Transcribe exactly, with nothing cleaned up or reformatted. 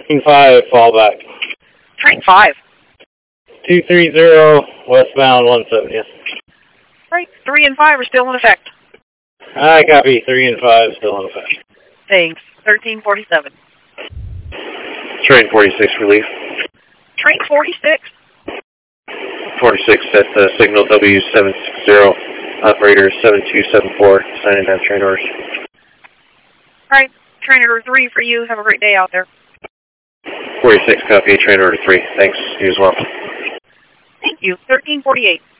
Train five, fall back. Train five. two three zero, westbound one seventy. Right, three and five are still in effect. I copy, three and five still in effect. Thanks, thirteen forty-seven. Train forty-six, relief. Train forty-six. forty-six at the signal W seven six zero, operator seven two seven four, signing down train orders. Alright, train order three for you. Have a great day out there. forty-six, copy, train order three. Thanks, you as well. Thank you, thirteen forty-eight.